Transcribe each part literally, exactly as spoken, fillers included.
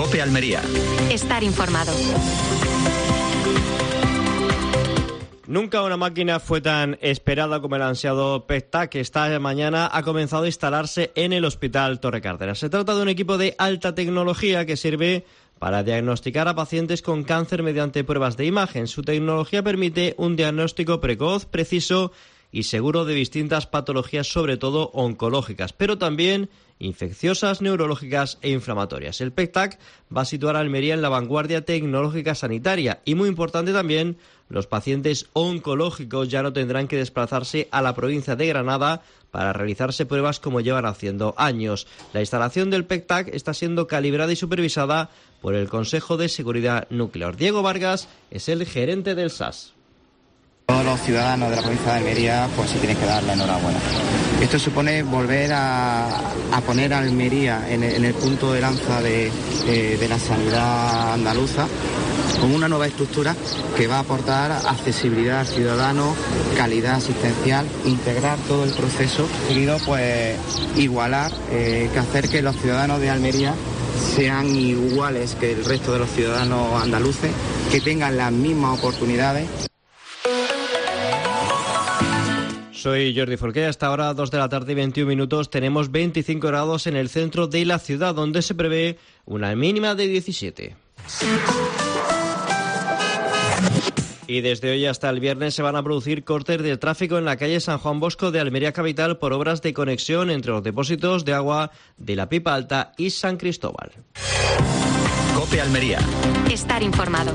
COPE Almería. Estar informado. Nunca una máquina fue tan esperada como el ansiado P E C T A C, que esta mañana ha comenzado a instalarse en el Hospital Torre Cárdenas. Se trata de un equipo de alta tecnología que sirve para diagnosticar a pacientes con cáncer mediante pruebas de imagen. Su tecnología permite un diagnóstico precoz, preciso y seguro de distintas patologías, sobre todo oncológicas, pero también infecciosas, neurológicas e inflamatorias. El P E C T A C va a situar a Almería en la vanguardia tecnológica sanitaria y, muy importante también, los pacientes oncológicos ya no tendrán que desplazarse a la provincia de Granada para realizarse pruebas como llevan haciendo años. La instalación del P E C T A C está siendo calibrada y supervisada por el Consejo de Seguridad Nuclear. Diego Vargas es el gerente del S A S. Todos los ciudadanos de la provincia de Almería pues se tienen que dar la enhorabuena. Esto supone volver a, a poner a Almería en el, en el punto de lanza de, de, de la sanidad andaluza, con una nueva estructura que va a aportar accesibilidad al ciudadano, calidad asistencial, integrar todo el proceso, seguido pues igualar, eh, que hacer que los ciudadanos de Almería sean iguales que el resto de los ciudadanos andaluces, que tengan las mismas oportunidades. Soy Jordi Folqué. Hasta ahora, dos de la tarde y veintiún minutos, tenemos veinticinco grados en el centro de la ciudad, donde se prevé una mínima de diecisiete. Y desde hoy hasta el viernes se van a producir cortes de tráfico en la calle San Juan Bosco de Almería Capital por obras de conexión entre los depósitos de agua de la Pipa Alta y San Cristóbal. COPE Almería. Estar informado.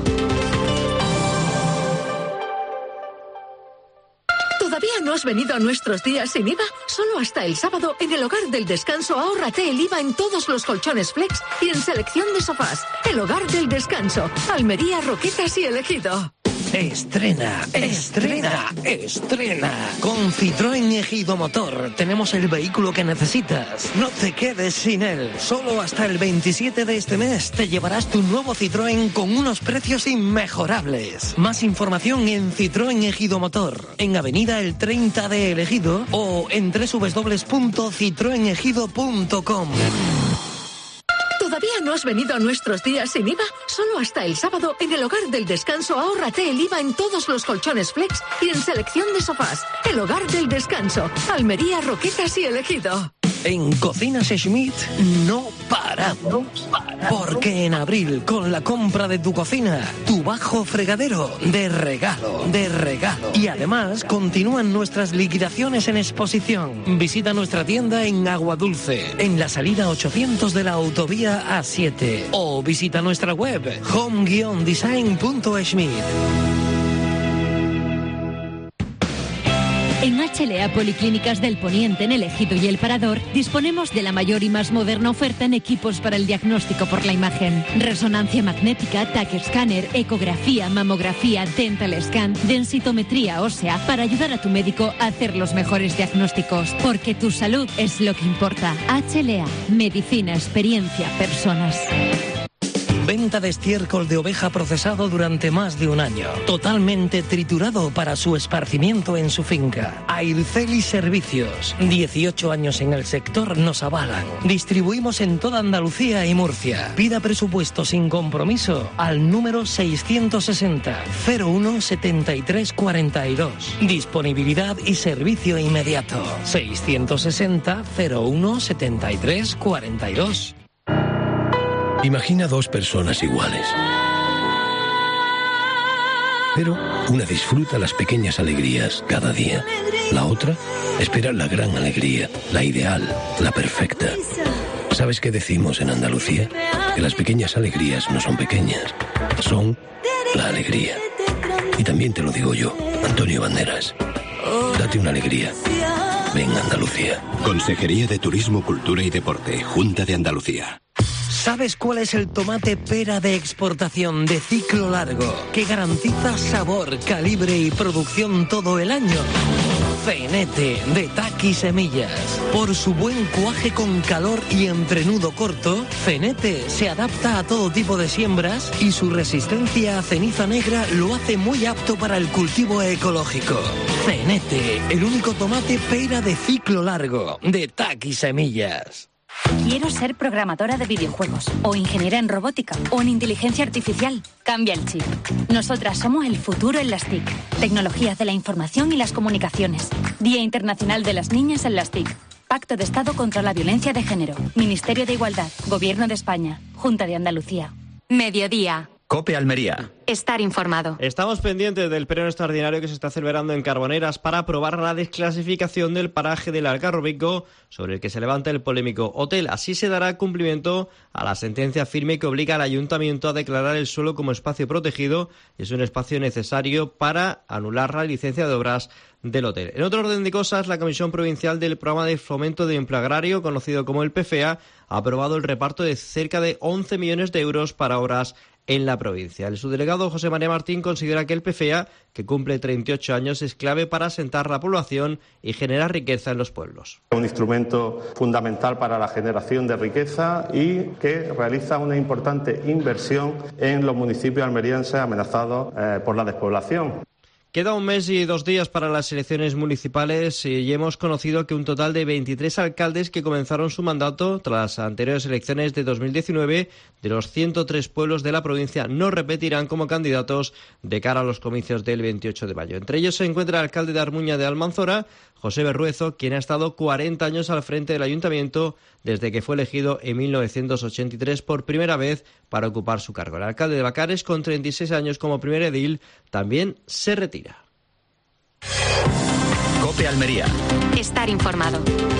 ¿Todavía no has venido a nuestros días sin I V A? Solo hasta el sábado, en el Hogar del Descanso, ahórrate el I V A en todos los colchones Flex y en selección de sofás. El Hogar del Descanso, Almería, Roquetas y El Ejido. Estrena, estrena, estrena. Con Citroën Ejido Motor tenemos el vehículo que necesitas. No te quedes sin él. Solo hasta el veintisiete de este mes te llevarás tu nuevo Citroën con unos precios inmejorables. Más información en Citroën Ejido Motor, en Avenida El treinta de El Ejido o en doble u doble u doble u punto citroen ejido punto com. ¿Todavía no has venido a nuestros días sin I V A? Solo hasta el sábado, en el Hogar del Descanso, ahórrate el I V A en todos los colchones Flex y en selección de sofás. El Hogar del Descanso, Almería, Roquetas y El Ejido. En Cocinas Schmidt no paramos, porque en abril, con la compra de tu cocina, tu bajo fregadero de regalo, de regalo. Y además continúan nuestras liquidaciones en exposición. Visita nuestra tienda en Aguadulce, en la salida ochocientos de la autovía A siete, o visita nuestra web home guion design punto schmidt. En H L A Policlínicas del Poniente, en El Ejido y El Parador, disponemos de la mayor y más moderna oferta en equipos para el diagnóstico por la imagen. Resonancia magnética, T A C escáner, ecografía, mamografía, dental scan, densitometría ósea, para ayudar a tu médico a hacer los mejores diagnósticos. Porque tu salud es lo que importa. H L A, medicina, experiencia, personas. Venta de estiércol de oveja procesado durante más de un año. Totalmente triturado para su esparcimiento en su finca. Airceli Servicios. dieciocho años en el sector nos avalan. Distribuimos en toda Andalucía y Murcia. Pida presupuesto sin compromiso al número seiscientos sesenta, cero uno, setenta y tres cuarenta y dos. Disponibilidad y servicio inmediato. seiscientos sesenta, cero uno, setenta y tres cuarenta y dos. Imagina dos personas iguales. Pero una disfruta las pequeñas alegrías cada día. La otra espera la gran alegría, la ideal, la perfecta. ¿Sabes qué decimos en Andalucía? Que las pequeñas alegrías no son pequeñas, son la alegría. Y también te lo digo yo, Antonio Banderas. Date una alegría. Ven Andalucía. Consejería de Turismo, Cultura y Deporte, Junta de Andalucía. ¿Sabes cuál es el tomate pera de exportación de ciclo largo que garantiza sabor, calibre y producción todo el año? Fenete, de T A C y semillas. Por su buen cuaje con calor y entrenudo corto, Fenete se adapta a todo tipo de siembras y su resistencia a ceniza negra lo hace muy apto para el cultivo ecológico. Fenete, el único tomate pera de ciclo largo, de T A C y semillas. Quiero ser programadora de videojuegos, o ingeniera en robótica, o en inteligencia artificial. Cambia el chip. Nosotras somos el futuro en las T I C. Tecnologías de la información y las comunicaciones. Día Internacional de las Niñas en las T I C. Pacto de Estado contra la Violencia de Género. Ministerio de Igualdad. Gobierno de España. Junta de Andalucía. Mediodía. COPE Almería. Estar informado. Estamos pendientes del pleno extraordinario que se está celebrando en Carboneras para aprobar la desclasificación del paraje del Algarrobico, sobre el que se levanta el polémico hotel. Así se dará cumplimiento a la sentencia firme que obliga al ayuntamiento a declarar el suelo como espacio protegido y es un espacio necesario para anular la licencia de obras del hotel. En otro orden de cosas, la Comisión Provincial del Programa de Fomento de Empleo Agrario, conocido como el P F E A, ha aprobado el reparto de cerca de once millones de euros para obras en la provincia. El subdelegado José María Martín considera que el P F E A, que cumple treinta y ocho años, es clave para asentar la población y generar riqueza en los pueblos. Un instrumento fundamental para la generación de riqueza y que realiza una importante inversión en los municipios almerienses amenazados eh, por la despoblación. Queda un mes y dos días para las elecciones municipales y hemos conocido que un total de veintitrés alcaldes que comenzaron su mandato tras las anteriores elecciones de dos mil diecinueve de los ciento tres pueblos de la provincia no repetirán como candidatos de cara a los comicios del veintiocho de mayo. Entre ellos se encuentra el alcalde de Armuña de Almanzora, José Berruezo, quien ha estado cuarenta años al frente del ayuntamiento desde que fue elegido en mil novecientos ochenta y tres por primera vez para ocupar su cargo. El alcalde de Bacares, con treinta y seis años como primer edil, también se retira. COPE Almería. Estar informado.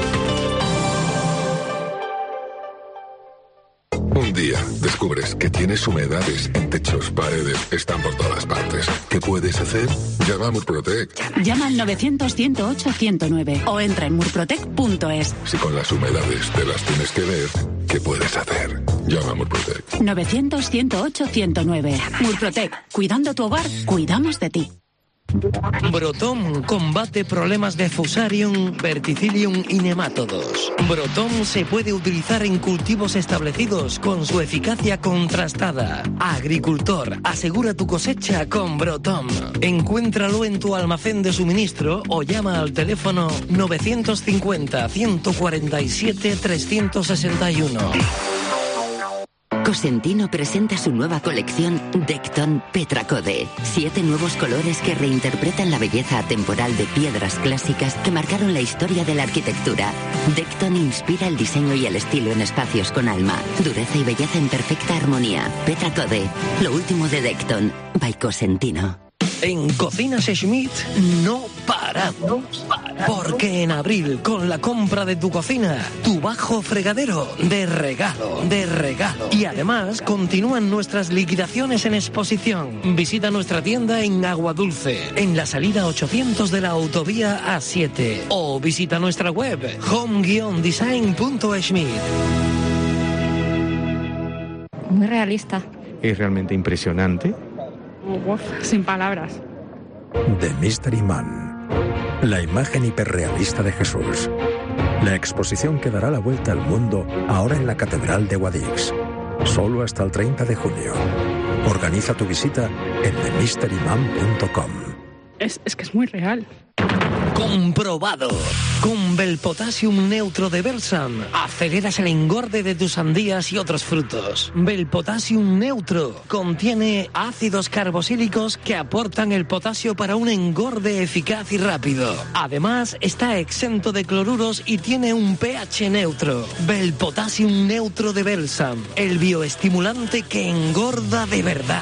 Un día descubres que tienes humedades en techos, paredes, están por todas partes. ¿Qué puedes hacer? Llama a Murprotec. Llama al novecientos, ciento ocho, ciento nueve o entra en murprotec punto es. Si con las humedades te las tienes que ver, ¿qué puedes hacer? Llama a Murprotec. novecientos, ciento ocho, ciento nueve. Murprotec. Cuidando tu hogar, cuidamos de ti. Brotom combate problemas de Fusarium, Verticillium y nemátodos. Brotom se puede utilizar en cultivos establecidos con su eficacia contrastada. Agricultor, asegura tu cosecha con Brotom. Encuéntralo en tu almacén de suministro o llama al teléfono novecientos cincuenta, ciento cuarenta y siete, trescientos sesenta y uno. Cosentino presenta su nueva colección Decton Petracode. Siete nuevos colores que reinterpretan la belleza atemporal de piedras clásicas que marcaron la historia de la arquitectura. Decton inspira el diseño y el estilo en espacios con alma, dureza y belleza en perfecta armonía. Petracode, lo último de Decton, by Cosentino. En Cocinas Schmidt no paramos, porque en abril, con la compra de tu cocina, tu bajo fregadero de regalo, de regalo. Y además continúan nuestras liquidaciones en exposición. Visita nuestra tienda en Aguadulce, en la salida ochocientos de la autovía A siete, o visita nuestra web home guion design punto schmidt. Muy realista. Es realmente impresionante. Uf, sin palabras. The Mystery Man. La imagen hiperrealista de Jesús. La exposición que dará la vuelta al mundo ahora en la Catedral de Guadix. Solo hasta el treinta de junio. Organiza tu visita en the mystery man punto com. Es, es que es muy real. Comprobado. Con Belpotassium Neutro de Belsam aceleras el engorde de tus sandías y otros frutos. Belpotassium Neutro contiene ácidos carboxílicos que aportan el potasio para un engorde eficaz y rápido. Además, está exento de cloruros y tiene un pH neutro. Belpotassium Neutro de Belsam, el bioestimulante que engorda de verdad.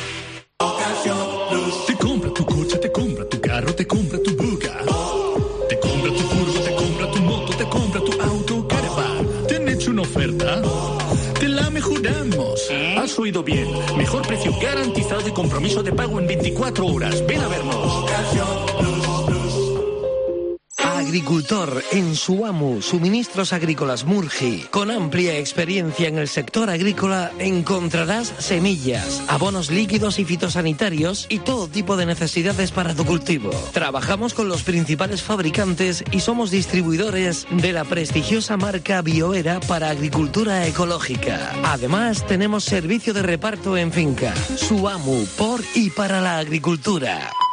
Te compra tu coche, te compra tu carro, te compra tu buga. Te compra tu curvo, te compra tu moto, te compra tu auto, caravan. ¿Te han hecho una oferta? Te la mejoramos. Has oído bien. Mejor precio garantizado y compromiso de pago en veinticuatro horas. Ven a vernos. Agricultor en Suamu, suministros agrícolas Murgi. Con amplia experiencia en el sector agrícola encontrarás semillas, abonos líquidos y fitosanitarios y todo tipo de necesidades para tu cultivo. Trabajamos con los principales fabricantes y somos distribuidores de la prestigiosa marca Bioera para agricultura ecológica. Además, tenemos servicio de reparto en finca. Suamu, por y para la agricultura.